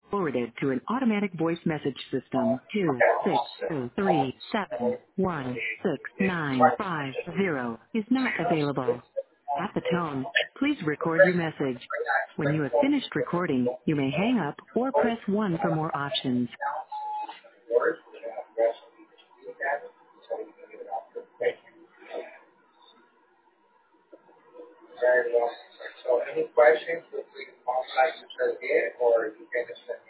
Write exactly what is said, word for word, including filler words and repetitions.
forwarded to an automatic voice message system. Two six two three seven one six nine five zero is not available. At the tone, please record your message. When you have finished recording, you may hang up or press one for more options. Very well. So any questions, feel free to call back to Sergey, or you can just send me